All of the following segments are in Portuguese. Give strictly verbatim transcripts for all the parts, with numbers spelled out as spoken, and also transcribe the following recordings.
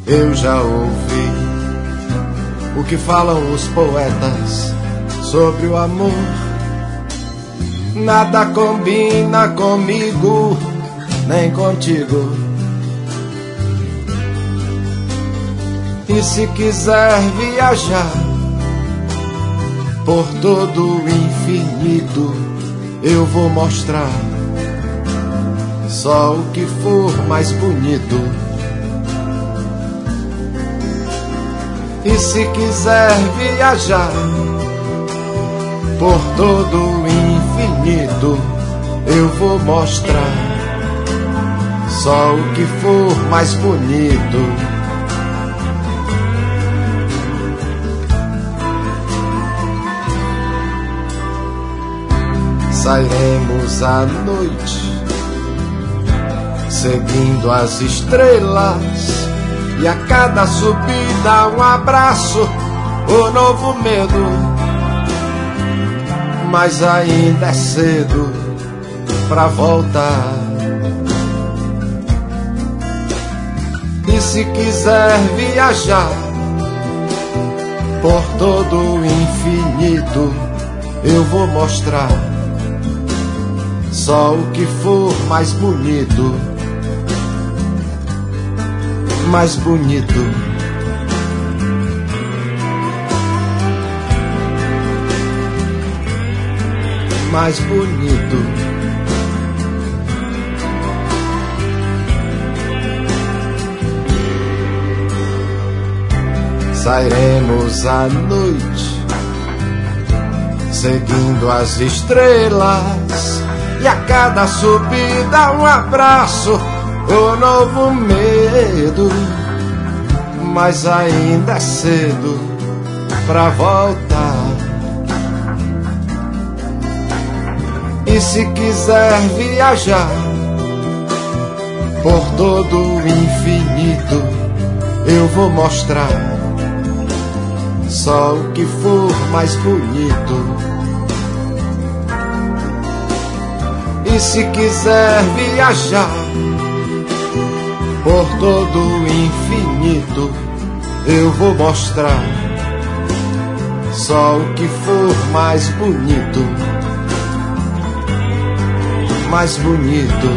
Eu já ouvi o que falam os poetas sobre o amor. Nada combina comigo, nem contigo. E se quiser viajar por todo o infinito, eu vou mostrar só o que for mais bonito. E se quiser viajar por todo o infinito, eu vou mostrar só o que for mais bonito. Sairemos à noite, seguindo as estrelas, e a cada subida um abraço, um novo medo. Mas ainda é cedo pra voltar. E se quiser viajar por todo o infinito, eu vou mostrar só o que for mais bonito. Mais bonito. Mais bonito. Sairemos à noite, seguindo as estrelas, e a cada subida um abraço, um novo medo. Mas ainda é cedo pra voltar. E se quiser viajar por todo o infinito, eu vou mostrar só o que for mais bonito. E se quiser viajar por todo o infinito, eu vou mostrar só o que for mais bonito. Mais bonito.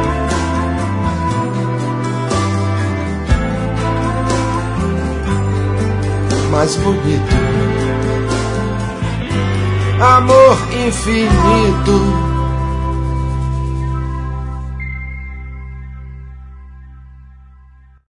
Mais bonito. Amor infinito.